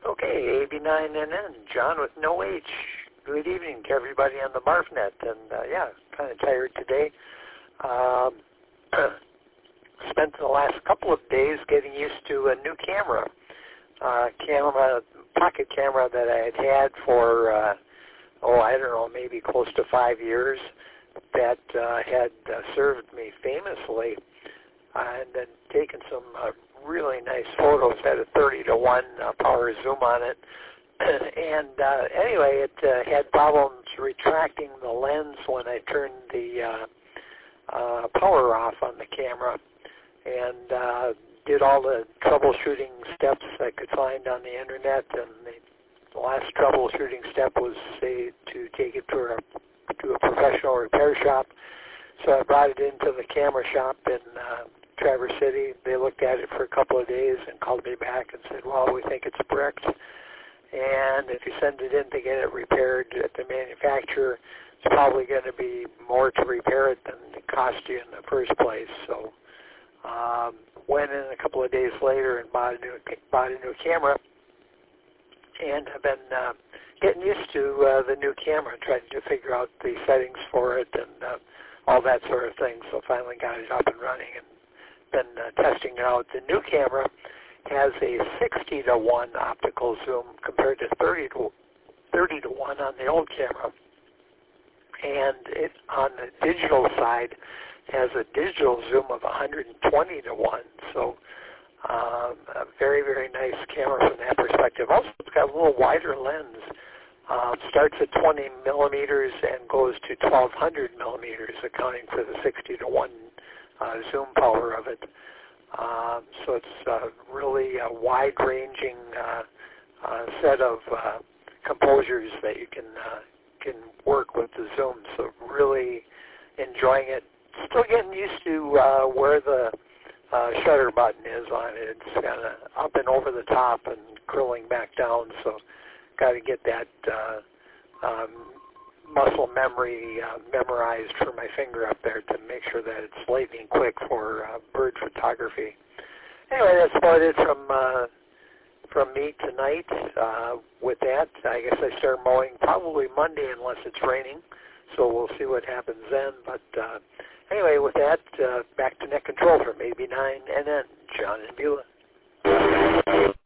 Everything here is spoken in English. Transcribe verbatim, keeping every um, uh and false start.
Okay, A B nine N N, John with no H. Good evening to everybody on the BarfNet. And uh, yeah, kind of tired today. Um, spent the last couple of days getting used to a new camera. Uh, camera, pocket camera that I had had for, uh, oh, I don't know, maybe close to five years that uh, had uh, served me famously. Uh, and then taken some uh, really nice photos, had a thirty to one uh, power zoom on it. And uh, anyway, it uh, had problems retracting the lens when I turned the uh, uh, power off on the camera. And uh, did all the troubleshooting steps I could find on the internet. And the last troubleshooting step was, say, to take it to a, to a professional repair shop. So I brought it into the camera shop in uh, Traverse City. They looked at it for a couple of days and called me back and said, well, we think it's bricked. And if you send it in to get it repaired at the manufacturer, it's probably going to be more to repair it than it cost you in the first place. So um, went in a couple of days later and bought a new, bought a new camera. And I've been uh, getting used to uh, the new camera, trying to figure out the settings for it and uh, all that sort of thing. So finally got it up and running and been uh, testing it out. The new camera has a sixty to one optical zoom compared to thirty to one on the old camera. And it, on the digital side, has a digital zoom of one hundred twenty to one. So um, a very, very nice camera from that perspective. Also, it's got a little wider lens. Um, starts at twenty millimeters and goes to twelve hundred millimeters, accounting for the sixty to one uh, zoom power of it. Um, so it's uh, really a wide-ranging uh, uh, set of uh, composures that you can uh, can work with the zoom. So really enjoying it. Still getting used to uh, where the uh, shutter button is on it. It's kind of up and over the top and curling back down. So got to get that uh, um, muscle memory uh, memorized for my finger up there to make sure that it's lightning quick for uh, bird photography. Anyway, that's about it from uh, from me tonight. Uh, with that, I guess I start mowing probably Monday unless it's raining, so we'll see what happens then. But uh, anyway, with that, uh, back to Net Control from A B nine N N, John in Beulah.